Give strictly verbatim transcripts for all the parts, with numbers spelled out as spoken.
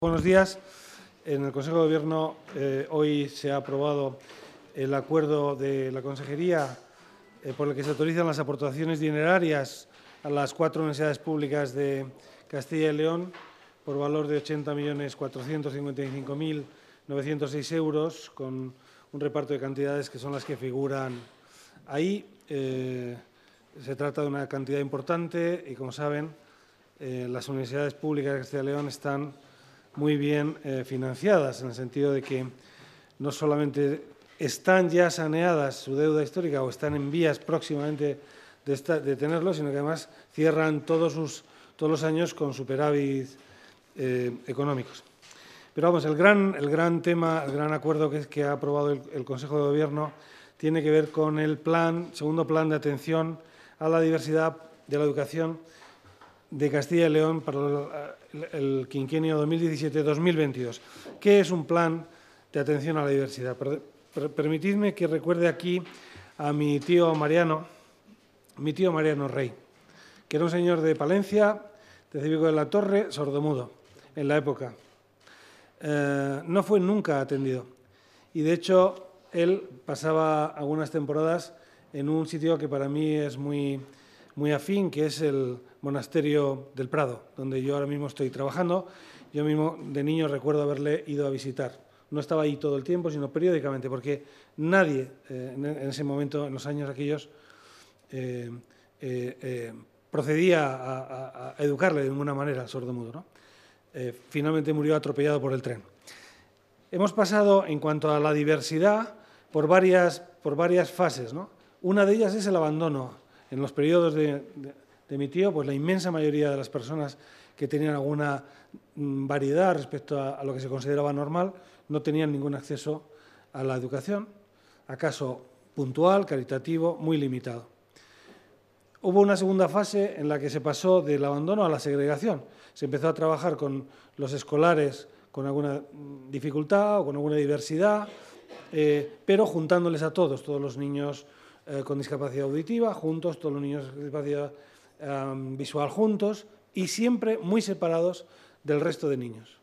Buenos días. En el Consejo de Gobierno eh, hoy se ha aprobado el acuerdo de la Consejería eh, por el que se autorizan las aportaciones dinerarias a las cuatro universidades públicas de Castilla y León por valor de ochenta millones cuatrocientos cincuenta y cinco mil novecientos seis euros, con un reparto de cantidades que son las que figuran ahí. Eh, se trata de una cantidad importante y, como saben, eh, las universidades públicas de Castilla y León están muy bien eh, financiadas, en el sentido de que no solamente están ya saneadas su deuda histórica o están en vías próximamente de, esta, de tenerlo, sino que además cierran todos, sus, todos los años con superávit eh, económicos. Pero vamos, el gran, el gran tema, el gran acuerdo que, que ha aprobado el, el Consejo de Gobierno tiene que ver con el plan, segundo plan de atención a la diversidad de la educación de Castilla y León para el quinquenio dos mil diecisiete dos mil veintidós. ¿Qué es un plan de atención a la diversidad? Permitidme que recuerde aquí a mi tío Mariano, mi tío Mariano Rey, que era un señor de Palencia, de Cívico de la Torre, sordomudo, en la época. Eh, no fue nunca atendido y, de hecho, él pasaba algunas temporadas en un sitio que para mí es muy, muy afín, que es el Monasterio del Prado, donde yo ahora mismo estoy trabajando. Yo mismo, de niño, recuerdo haberle ido a visitar. No estaba ahí todo el tiempo, sino periódicamente, porque nadie eh, en ese momento, en los años aquellos, eh, eh, eh, procedía a, a, a educarle de ninguna manera al sordomudo, ¿no? Eh, finalmente murió atropellado por el tren. Hemos pasado, en cuanto a la diversidad, por varias, por varias fases, ¿no? Una de ellas es el abandono. En los periodos de, de, de mi tío, pues la inmensa mayoría de las personas que tenían alguna variedad respecto a, a lo que se consideraba normal no tenían ningún acceso a la educación, acaso puntual, caritativo, muy limitado. Hubo una segunda fase en la que se pasó del abandono a la segregación. Se empezó a trabajar con los escolares con alguna dificultad o con alguna diversidad, eh, pero juntándoles a todos, todos los niños eh, con discapacidad auditiva juntos, todos los niños con discapacidad eh, visual juntos, y siempre muy separados del resto de niños.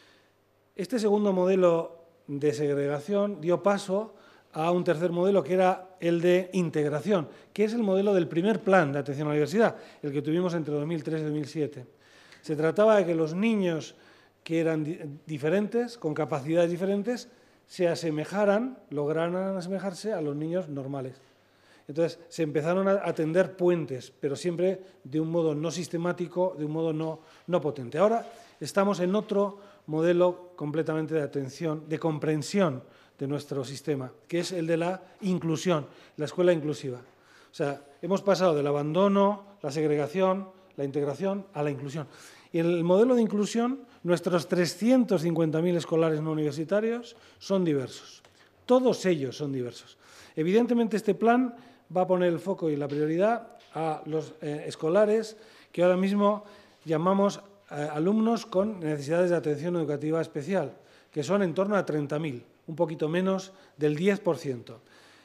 Este segundo modelo de segregación dio paso a un tercer modelo, que era el de integración, que es el modelo del primer plan de atención a la diversidad, el que tuvimos entre dos mil tres y dos mil siete. Se trataba de que los niños que eran diferentes, con capacidades diferentes, se asemejaran, lograran asemejarse a los niños normales. Entonces, se empezaron a tender puentes, pero siempre de un modo no sistemático, de un modo no, no potente. Ahora estamos en otro modelo completamente de atención, de comprensión de nuestro sistema, que es el de la inclusión, la escuela inclusiva. O sea, hemos pasado del abandono, la segregación, la integración, a la inclusión. Y en el modelo de inclusión, nuestros trescientos cincuenta mil escolares no universitarios son diversos. Todos ellos son diversos. Evidentemente, este plan va a poner el foco y la prioridad a los eh, escolares que ahora mismo llamamos eh, alumnos con necesidades de atención educativa especial, que son en torno a treinta mil, un poquito menos del diez por ciento.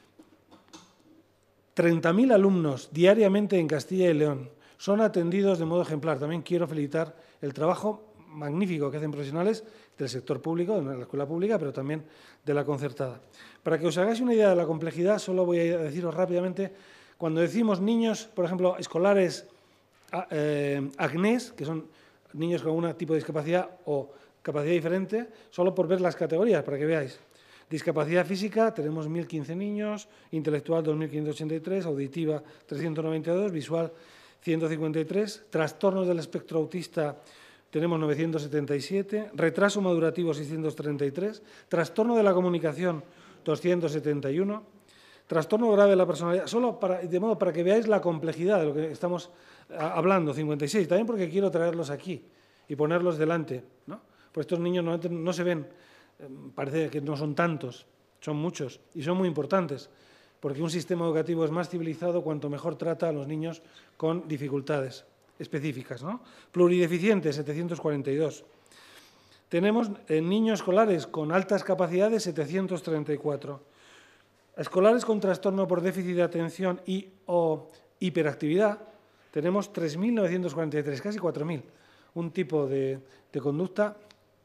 treinta mil alumnos diariamente en Castilla y León son atendidos de modo ejemplar. También quiero felicitar el trabajo magnífico que hacen profesionales del sector público, de la escuela pública, pero también de la concertada. Para que os hagáis una idea de la complejidad, solo voy a deciros rápidamente, cuando decimos niños, por ejemplo, escolares eh, A C N E S, que son niños con algún tipo de discapacidad o capacidad diferente, solo por ver las categorías, para que veáis. Discapacidad física, tenemos mil quince niños, intelectual dos mil quinientos ochenta y tres, auditiva trescientos noventa y dos, visual ciento cincuenta y tres, trastornos del espectro autista tenemos novecientos setenta y siete, retraso madurativo seiscientos treinta y tres, trastorno de la comunicación doscientos setenta y uno, trastorno grave de la personalidad, solo para, de modo para que veáis la complejidad de lo que estamos hablando, cincuenta y seis, también porque quiero traerlos aquí y ponerlos delante, ¿no? Pues estos niños no, no se ven, parece que no son tantos, son muchos y son muy importantes, porque un sistema educativo es más civilizado cuanto mejor trata a los niños con dificultades específicas, ¿no? Plurideficientes, setecientos cuarenta y dos. Tenemos eh, niños escolares con altas capacidades, setecientos treinta y cuatro. Escolares con trastorno por déficit de atención y o hiperactividad, tenemos tres mil novecientos cuarenta y tres, casi cuatro mil. Un tipo de, de conducta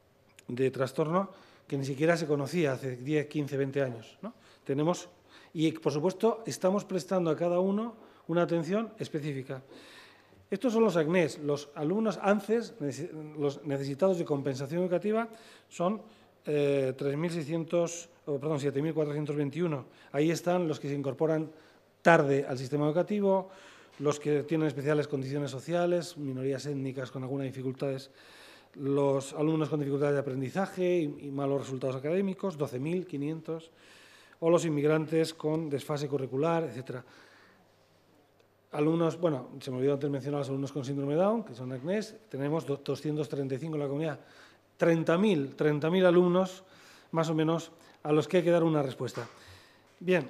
de trastorno que ni siquiera se conocía hace diez, quince, veinte años, ¿no? Tenemos, y, por supuesto, estamos prestando a cada uno una atención específica. Estos son los ACNES. Los alumnos ANCES, los necesitados de compensación educativa, son eh, tres mil seiscientos, oh, perdón, siete mil cuatrocientos veintiuno. Ahí están los que se incorporan tarde al sistema educativo, los que tienen especiales condiciones sociales, minorías étnicas con algunas dificultades, los alumnos con dificultades de aprendizaje y, y malos resultados académicos, doce mil quinientos, o los inmigrantes con desfase curricular, etcétera. Alumnos, bueno, se me olvidó antes mencionar a los alumnos con síndrome de Down, que son ACNES, tenemos doscientos treinta y cinco en la comunidad, treinta mil alumnos, más o menos, a los que hay que dar una respuesta. Bien,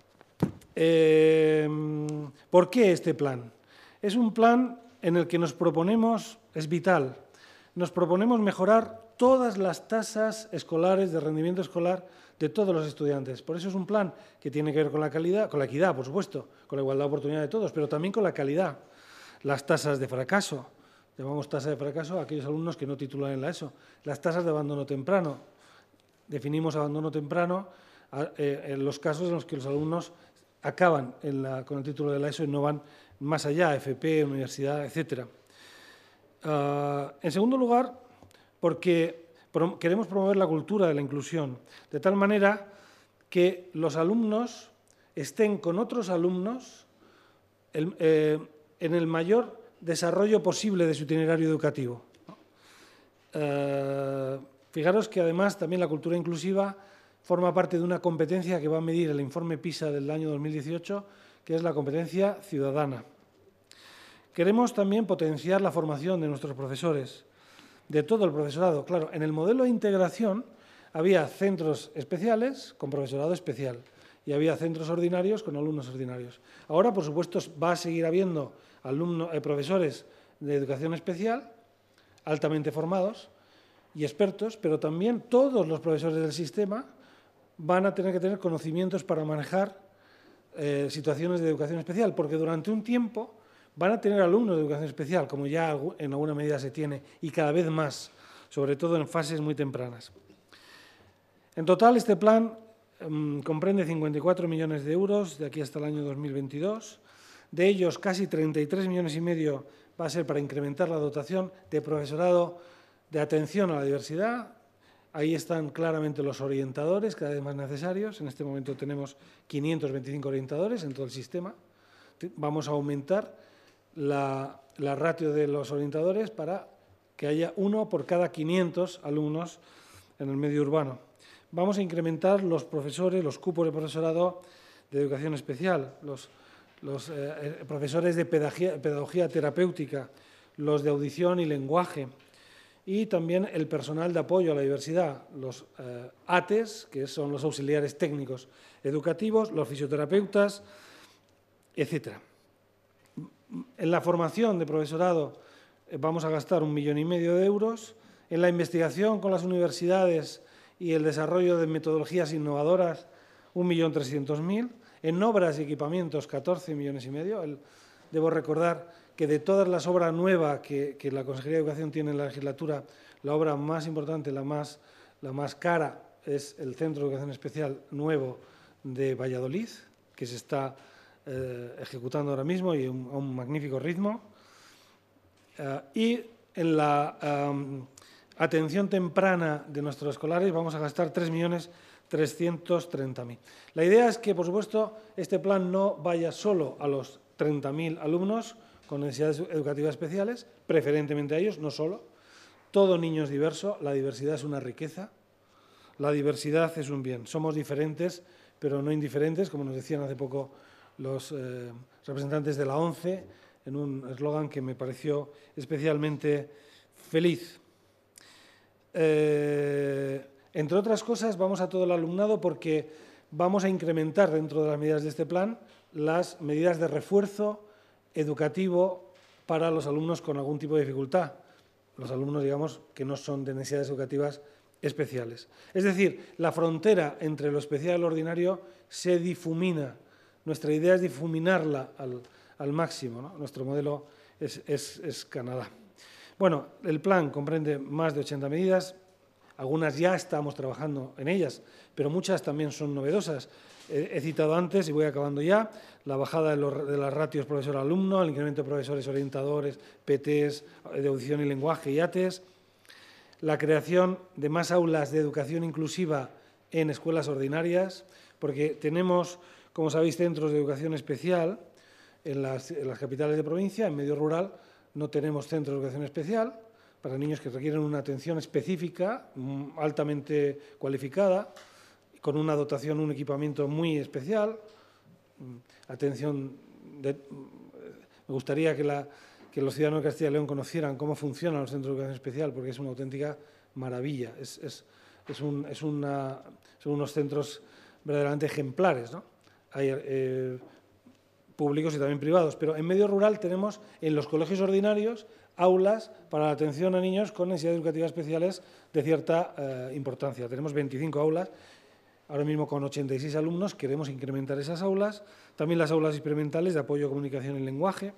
eh, ¿por qué este plan? Es un plan en el que nos proponemos, es vital, nos proponemos mejorar todas las tasas escolares de rendimiento escolar de todos los estudiantes. Por eso es un plan que tiene que ver con la calidad, con la equidad, por supuesto, con la igualdad de oportunidad de todos, pero también con la calidad. Las tasas de fracaso, llamamos tasa de fracaso a aquellos alumnos que no titulan en la ESO. Las tasas de abandono temprano, definimos abandono temprano eh, en los casos en los que los alumnos acaban en la, con el título de la ESO y no van más allá, F P, universidad, etcétera. Uh, en segundo lugar, porque queremos promover la cultura de la inclusión, de tal manera que los alumnos estén con otros alumnos el, eh, en el mayor desarrollo posible de su itinerario educativo. Eh, fijaros que además también la cultura inclusiva forma parte de una competencia que va a medir el informe PISA del año dos mil dieciocho, que es la competencia ciudadana. Queremos también potenciar la formación de nuestros profesores, de todo el profesorado. Claro, en el modelo de integración había centros especiales con profesorado especial y había centros ordinarios con alumnos ordinarios. Ahora, por supuesto, va a seguir habiendo alumnos, eh, profesores de educación especial, altamente formados y expertos, pero también todos los profesores del sistema van a tener que tener conocimientos para manejar eh, situaciones de educación especial, porque durante un tiempo van a tener alumnos de educación especial, como ya en alguna medida se tiene, y cada vez más, sobre todo en fases muy tempranas. En total, este plan um, comprende cincuenta y cuatro millones de euros de aquí hasta el año dos mil veintidós. De ellos, casi treinta y tres millones y medio va a ser para incrementar la dotación de profesorado de atención a la diversidad. Ahí están claramente los orientadores, cada vez más necesarios. En este momento tenemos quinientos veinticinco orientadores en todo el sistema. Vamos a aumentar La, la ratio de los orientadores para que haya uno por cada quinientos alumnos en el medio urbano. Vamos a incrementar los profesores, los cupos de profesorado de educación especial, los, los eh, profesores de pedagogía, pedagogía terapéutica, los de audición y lenguaje, y también el personal de apoyo a la diversidad, los eh, A T E S, que son los auxiliares técnicos educativos, los fisioterapeutas, etcétera. En la formación de profesorado vamos a gastar un millón y medio de euros. En la investigación con las universidades y el desarrollo de metodologías innovadoras, un millón trescientos mil. En obras y equipamientos, catorce millones y medio. El, debo recordar que de todas las obras nuevas que, que la Consejería de Educación tiene en la legislatura, la obra más importante, la más, la más cara, es el Centro de Educación Especial nuevo de Valladolid, que se está Eh, ejecutando ahora mismo y un, a un magnífico ritmo. Uh, y en la um, atención temprana de nuestros escolares vamos a gastar tres millones trescientos treinta mil. La idea es que, por supuesto, este plan no vaya solo a los treinta mil alumnos con necesidades educativas especiales, preferentemente a ellos, no solo. Todo niño es diverso, la diversidad es una riqueza, la diversidad es un bien. Somos diferentes, pero no indiferentes, como nos decían hace poco los eh, representantes de la ONCE, en un eslogan que me pareció especialmente feliz. Eh, entre otras cosas, vamos a todo el alumnado porque vamos a incrementar dentro de las medidas de este plan las medidas de refuerzo educativo para los alumnos con algún tipo de dificultad, los alumnos, digamos, que no son de necesidades educativas especiales. Es decir, la frontera entre lo especial y lo ordinario se difumina. Nuestra idea es difuminarla al, al máximo, ¿no? Nuestro modelo es, es, es Canadá. Bueno, el plan comprende más de ochenta medidas. Algunas ya estamos trabajando en ellas, pero muchas también son novedosas. He citado antes, y voy acabando ya, la bajada de, los, de las ratios profesor-alumno, el incremento de profesores orientadores, P Ts de audición y lenguaje y A T E S, la creación de más aulas de educación inclusiva en escuelas ordinarias, porque tenemos, como sabéis, centros de educación especial en las, en las capitales de provincia. En medio rural no tenemos centros de educación especial para niños que requieren una atención específica, altamente cualificada, con una dotación, un equipamiento muy especial. Atención, de, me gustaría que, la, que los ciudadanos de Castilla y León conocieran cómo funcionan los centros de educación especial, porque es una auténtica maravilla. Es, es, es, un, es una, son unos centros verdaderamente ejemplares, ¿no? Hay eh, públicos y también privados, pero en medio rural tenemos en los colegios ordinarios aulas para la atención a niños con necesidades educativas especiales de cierta eh, importancia. Tenemos veinticinco aulas, ahora mismo con ochenta y seis alumnos. Queremos incrementar esas aulas, también las aulas experimentales de apoyo a comunicación y lenguaje.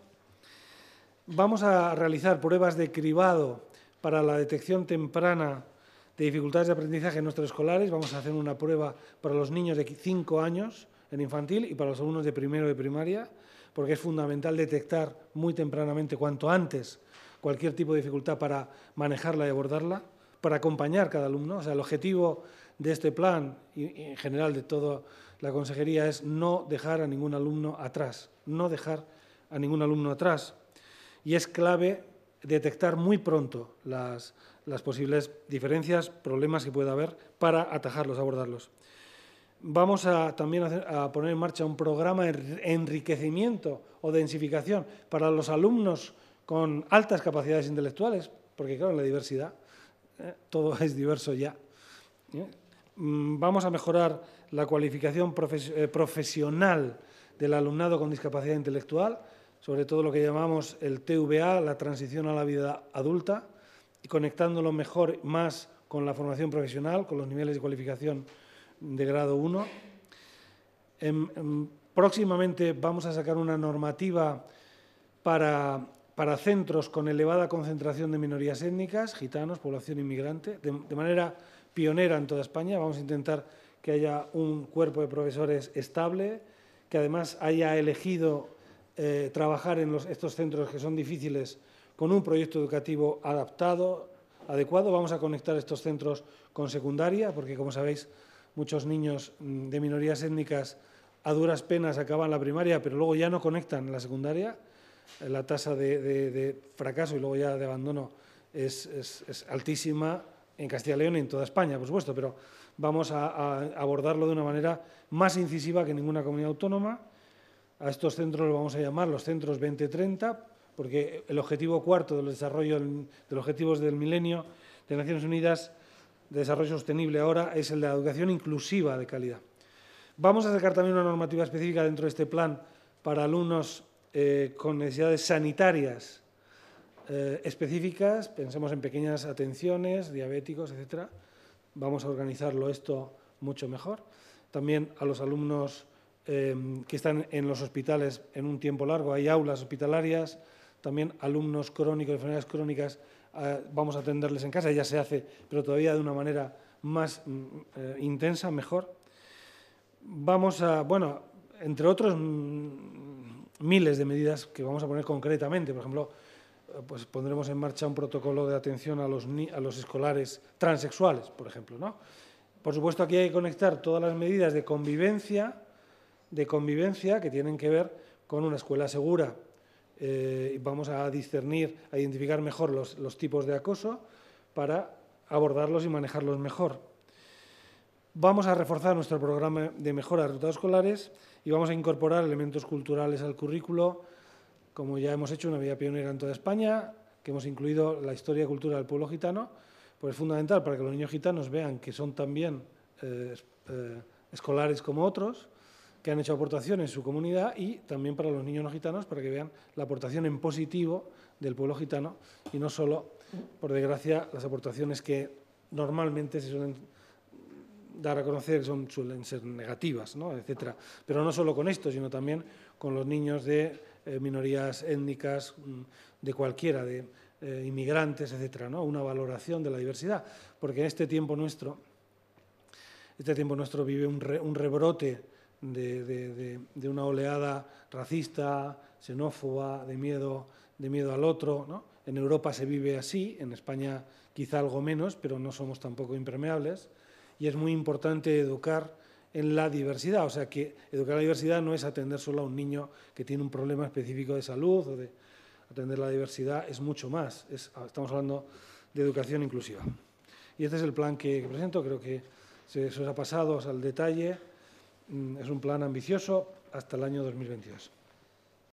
Vamos a realizar pruebas de cribado para la detección temprana de dificultades de aprendizaje en nuestros escolares. Vamos a hacer una prueba para los niños de cinco años en infantil y para los alumnos de primero de primaria, porque es fundamental detectar muy tempranamente, cuanto antes, cualquier tipo de dificultad para manejarla y abordarla, para acompañar cada alumno. O sea, el objetivo de este plan y en general de toda la consejería es no dejar a ningún alumno atrás, no dejar a ningún alumno atrás. Y es clave detectar muy pronto las, las posibles diferencias, problemas que pueda haber para atajarlos, abordarlos. Vamos a, también a, hacer, a poner en marcha un programa de enriquecimiento o densificación para los alumnos con altas capacidades intelectuales, porque claro, en la diversidad, eh, todo es diverso ya. ¿eh? Vamos a mejorar la cualificación profes eh, profesional del alumnado con discapacidad intelectual, sobre todo lo que llamamos el T V A, la transición a la vida adulta, y conectándolo mejor, más con la formación profesional, con los niveles de cualificación de grado uno. En, en, próximamente vamos a sacar una normativa para, para centros con elevada concentración de minorías étnicas, gitanos, población inmigrante, de, de manera pionera en toda España. Vamos a intentar que haya un cuerpo de profesores estable, que además haya elegido eh, trabajar en los, estos centros que son difíciles con un proyecto educativo adaptado, adecuado. Vamos a conectar estos centros con secundaria, porque como sabéis, muchos niños de minorías étnicas a duras penas acaban la primaria, pero luego ya no conectan la secundaria. La tasa de, de, de fracaso y luego ya de abandono es, es, es altísima en Castilla y León y en toda España, por supuesto, pero vamos a, a abordarlo de una manera más incisiva que ninguna comunidad autónoma. A estos centros los vamos a llamar los centros veinte treinta, porque el objetivo cuarto del desarrollo de los objetivos del milenio de Naciones Unidas de desarrollo sostenible ahora es el de la educación inclusiva de calidad. Vamos a sacar también una normativa específica dentro de este plan para alumnos eh, con necesidades sanitarias eh, específicas. Pensemos en pequeñas atenciones, diabéticos, etcétera. Vamos a organizarlo esto mucho mejor. También a los alumnos eh, que están en los hospitales en un tiempo largo, hay aulas hospitalarias. También alumnos crónicos, de enfermedades crónicas, eh, vamos a atenderles en casa, ya se hace, pero todavía de una manera más eh, intensa, mejor. Vamos a, bueno, entre otros miles de medidas que vamos a poner concretamente. Por ejemplo, pues pondremos en marcha un protocolo de atención a los, a los escolares transexuales, por ejemplo, ¿no? Por supuesto, aquí hay que conectar todas las medidas de convivencia, de convivencia que tienen que ver con una escuela segura. Eh, vamos a discernir, a identificar mejor los, los tipos de acoso para abordarlos y manejarlos mejor. Vamos a reforzar nuestro programa de mejora de resultados escolares y vamos a incorporar elementos culturales al currículo, como ya hemos hecho una medida pionera en toda España, que hemos incluido la historia y cultura del pueblo gitano, pues es fundamental para que los niños gitanos vean que son también eh, eh, escolares como otros, que han hecho aportación en su comunidad, y también para los niños no gitanos, para que vean la aportación en positivo del pueblo gitano y no solo, por desgracia, las aportaciones que normalmente se suelen dar a conocer, son, suelen ser negativas, ¿no? etcétera. Pero no solo con esto, sino también con los niños de eh, minorías étnicas, de cualquiera, de eh, inmigrantes, etcétera, ¿no? Una valoración de la diversidad, porque en este tiempo nuestro, este tiempo nuestro vive un, re, un rebrote de, de, de, de una oleada racista, xenófoba, de miedo, de miedo al otro, ¿no? En Europa se vive así, en España quizá algo menos, pero no somos tampoco impermeables, y es muy importante educar en la diversidad, o sea que educar en la diversidad no es atender solo a un niño que tiene un problema específico de salud, o de atender la diversidad es mucho más, es, estamos hablando de educación inclusiva. Y este es el plan que, que presento, creo que se, se os ha pasado al detalle, es un plan ambicioso hasta el año dos mil veintidós.